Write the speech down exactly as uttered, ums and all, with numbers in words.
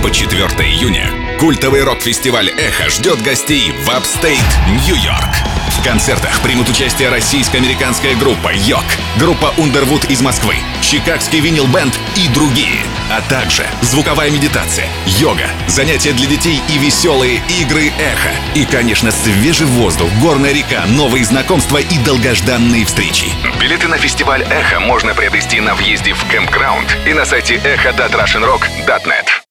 по четвёртое июня культовый рок-фестиваль «Эхо» ждет гостей в Апстейт, Нью-Йорк. В концертах примут участие российско-американская группа «Йок», группа «Underwood» из Москвы, Чикагский Винил Бэнд и другие. А также звуковая медитация, йога, занятия для детей и веселые игры «Эхо». И, конечно, свежий воздух, горная река, новые знакомства и долгожданные встречи. Билеты на фестиваль «Эхо» можно приобрести на въезде в Campground и на сайте эхо точка russian rock точка нет.